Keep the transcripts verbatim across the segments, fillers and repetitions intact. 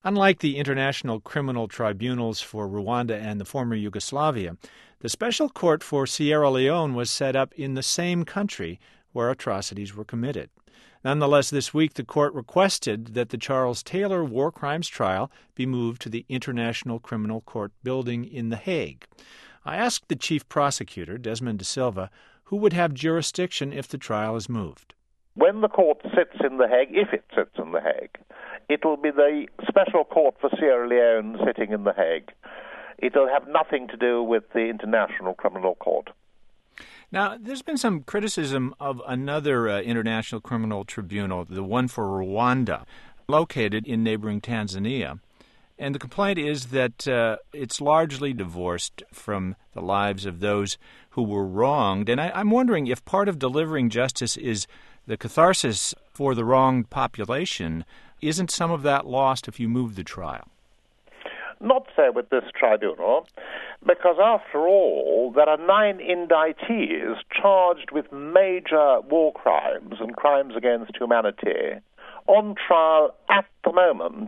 Unlike the international criminal tribunals for Rwanda and the former Yugoslavia, the Special Court for Sierra Leone was set up in the same country where atrocities were committed. Nonetheless, this week the court requested that the Charles Taylor war crimes trial be moved to the International Criminal Court building in The Hague. I asked the chief prosecutor, Desmond De Silva, who would have jurisdiction if the trial is moved. When the court sits in The Hague, if it sits in The Hague, it will be the Special Court for Sierra Leone sitting in The Hague. It will have nothing to do with the International Criminal Court. Now, there's been some criticism of another uh, international criminal tribunal, the one for Rwanda, located in neighboring Tanzania. And the complaint is that uh, it's largely divorced from the lives of those who were wronged. And I, I'm wondering if part of delivering justice is the catharsis for the wronged population. Isn't some of that lost if you move the trial? Not so with this tribunal, because after all, there are nine indictees charged with major war crimes and crimes against humanity on trial at the moment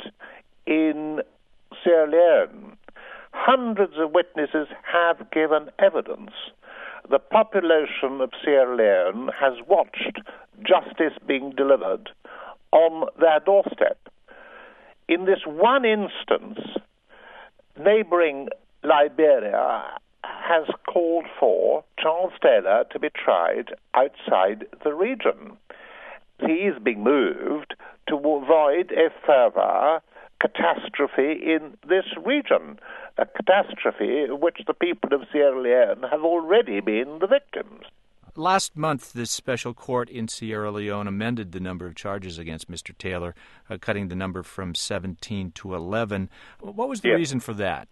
in Sierra Leone. Hundreds of witnesses have given evidence. The population of Sierra Leone has watched justice being delivered on their doorstep. In this one instance, neighboring Liberia has called for Charles Taylor to be tried outside the region. He is being moved to avoid a further catastrophe in this region, a catastrophe of which the people of Sierra Leone have already been the victims. Last month, this special court in Sierra Leone amended the number of charges against Mister Taylor, uh, cutting the number from seventeen to eleven. What was the yes. reason for that?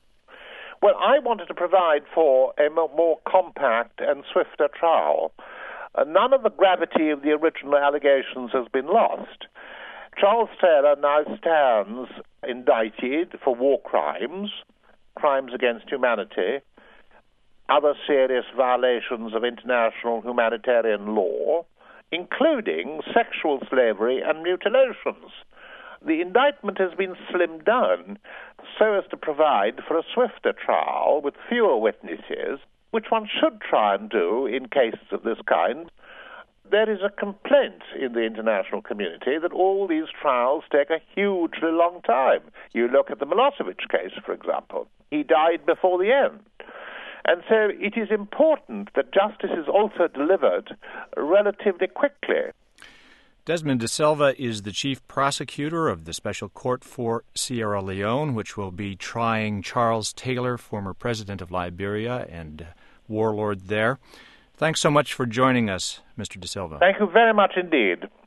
Well, I wanted to provide for a more compact and swifter trial. Uh, none of the gravity of the original allegations has been lost. Charles Taylor now stands indicted for war crimes, crimes against humanity, other serious violations of international humanitarian law, including sexual slavery and mutilations. The indictment has been slimmed down so as to provide for a swifter trial with fewer witnesses, which one should try and do in cases of this kind. There is a complaint in the international community that all these trials take a hugely long time. You look at the Milosevic case, for example. He died before the end. And so it is important that justice is also delivered relatively quickly. Desmond De Silva is the chief prosecutor of the Special Court for Sierra Leone, which will be trying Charles Taylor, former president of Liberia and warlord there. Thanks so much for joining us, Mister De Silva. Thank you very much indeed.